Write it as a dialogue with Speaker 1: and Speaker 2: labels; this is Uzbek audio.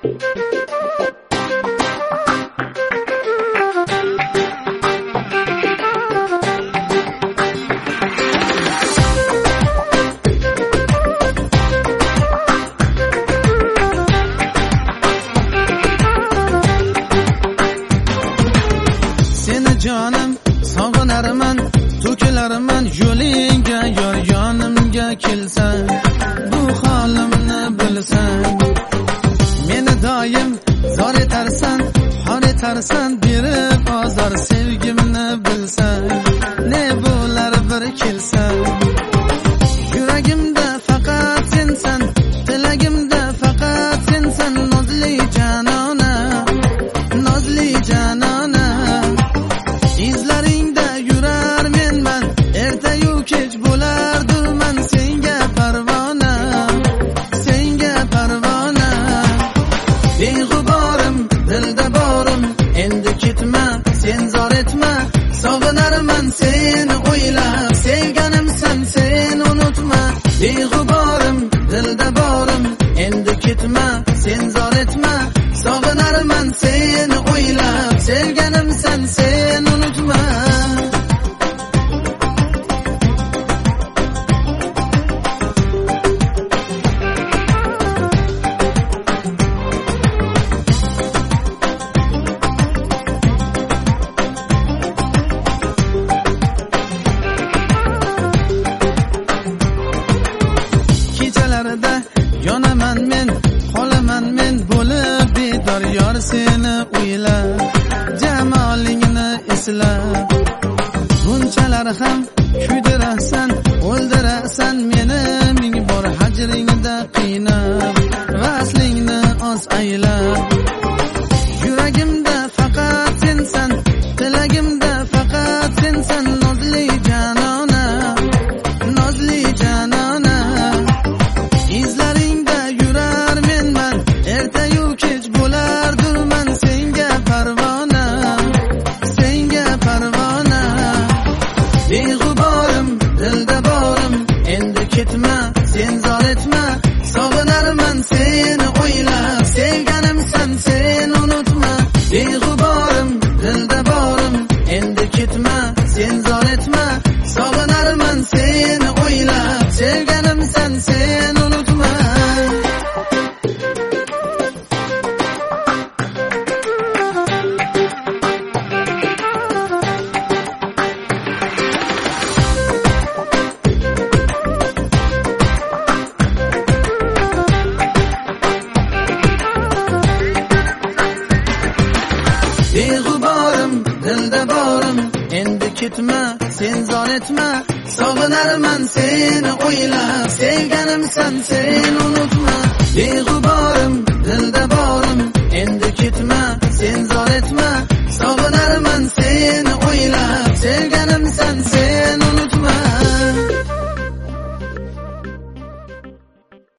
Speaker 1: Canım sog'inarman, to'kilarman yo'lingga, yor yonimga kelsan, bu holimni bilsan. Meni doim zor etarsan, xor etarsan, berib ozor sevgimni bilsan. Ne bo'lar bir kelsan, yuragimda faqat sensan, tilagimda faqat sensan, nozli janona, nozli janona. İzlaringda yurar menman, ertayu kech bo'lardiman senga parvona, senga parvona. Beg'uborim, dilda borim, endi ketma, sen zor etma, sog'inarman seni o'ylab, sevganimsan sen unutma. Beg'uborim, dilda borim, endi ketma, sen zor etma, sog'inarman seni o'ylab, sevganimsan sen unutma. Kechalarida yonaman men, qolaman men bo'lib bedor, yor seni o'ylab, jamolingni eslab. Bunchalar ham kuydirasan, o'ldirasan meni, ming bor hajringda qiynab, vaslingni oz aylab. Yuragimda faqat sensan, tilagimda faqat sensan, nozli janona, nozli janona. İzlaringda yurar menman, ertayu kech bo'lardiman senga parvona, senga parvona. Beg'uborim, dilda borim, endi ketma, sen zor etma, sog'inarman seni o'ylab, sevganimsan sen unutma. Beg'uborim, dilda borim, endi ketma, sen zor etma, sog'inarman seni o'ylab, sevganimsan sen unutma. Beg'uborim, dilda borim, endi ketma, sen zor etma, sog'inarman seni o'ylab, sevganimsan sen unutma. Beg'uborim, dilda borim, endi ketma, sen